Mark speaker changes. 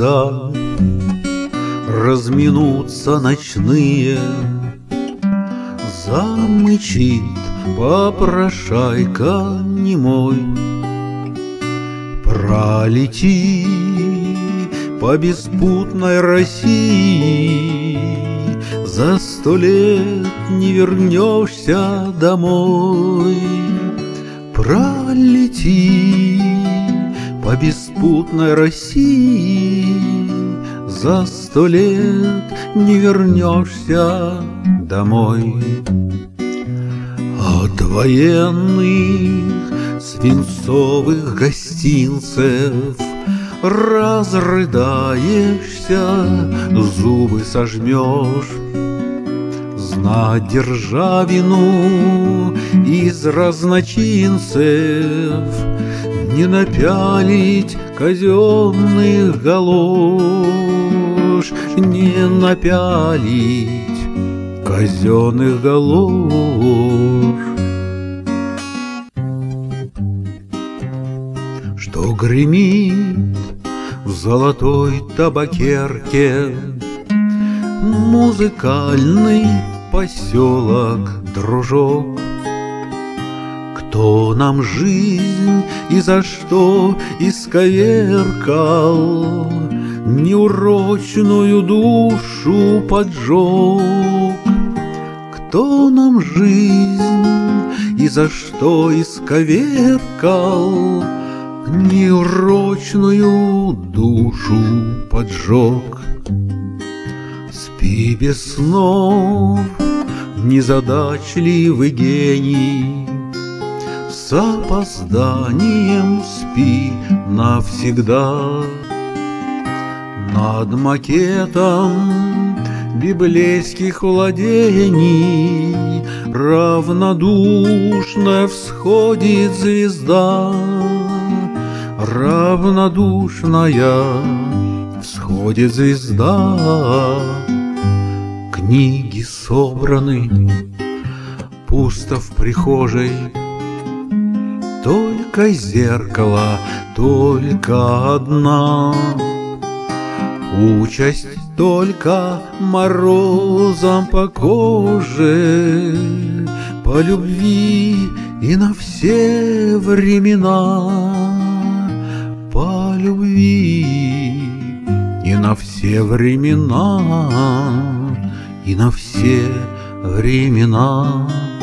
Speaker 1: когда разминутся ночные, замычит попрошайка немой. Пролети по беспутной России, за 100 лет не вернешься домой. Пролети по беспутной России, за 100 лет не вернешься домой. От военных свинцовых гостинцев разрыдаешься, зубы сожмешь. Знать державину из разночинцев, не напялить казенных галош, не напялить казенных галош. Что гремит в золотой табакерке музыкальный поселок, дружок. Кто нам жизнь и за что исковеркал, неурочную душу поджег? Кто нам жизнь и за что исковеркал, неурочную душу поджег? Спи без снов, незадачливый гений, с опозданием спи навсегда. Над макетом библейских владений равнодушно всходит звезда, равнодушная всходит звезда. Книги собраны, пусто в прихожей, только зеркало, только одна. Участь только морозом по коже, по любви и на все времена, по любви и на все времена, и на все времена.